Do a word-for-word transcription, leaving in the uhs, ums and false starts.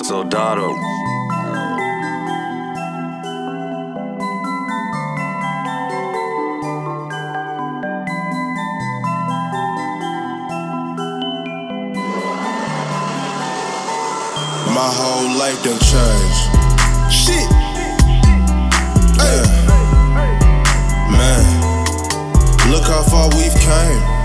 Soldado. My whole life done changed. Shit. Yeah. Man, look how far we've came.